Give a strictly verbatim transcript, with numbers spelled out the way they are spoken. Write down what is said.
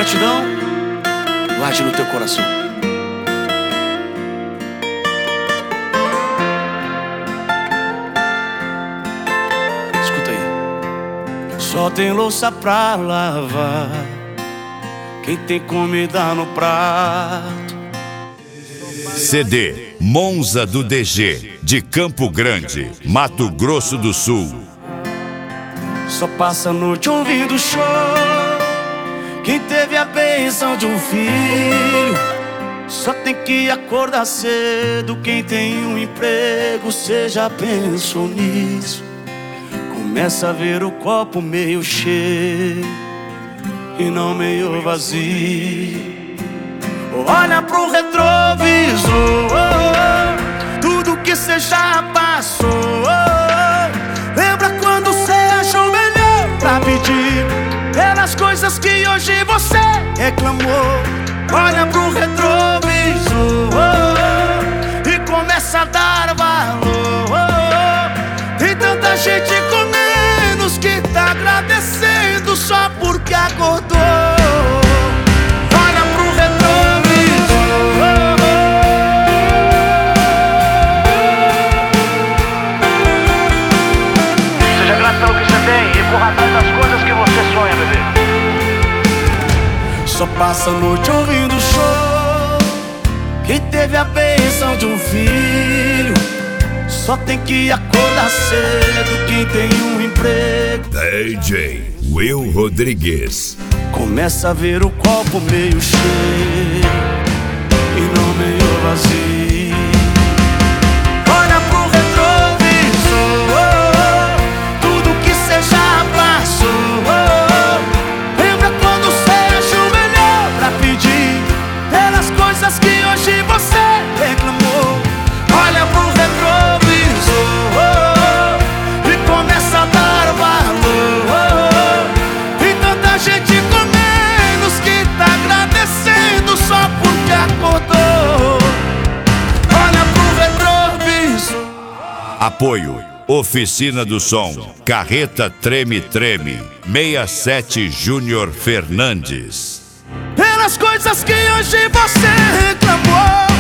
gratidão, guarde no teu coração. Escuta aí. Só tem louça pra lavar quem tem comida no prato. C D Monza do D G, de Campo Grande, Mato Grosso do Sul. Só passa a noite ouvindo show quem teve a bênção de um filho. Só tem que acordar cedo quem tem um emprego. Cê já pensou nisso? Começa a ver o copo meio cheio e não meio vazio. Olha pro retrovisor, tudo que cê já passou. Lembra quando cê achou melhor pra pedir pelas coisas que hoje você reclamou. Olha pro retrovisor e começa a dar valor. Tem tanta gente com menos que tá agradecendo só porque acordou. Só passa a noite ouvindo show quem teve a bênção de um filho. Só tem que acordar cedo quem tem um emprego. D J Will Rodrigues. Começa a ver o copo meio cheio e não meio vazio. Olha pro retrovisor, tudo que cê já passou. Que hoje você reclamou. Olha pro retrovisor e começa a dar valor. Tem tanta gente com menos que tá agradecendo só porque acordou. Olha pro retrovisor. Apoio Oficina do Som, Carreta Treme Treme, sessenta e sete Júnior Fernandes. Pelas coisas que hoje você reclamou.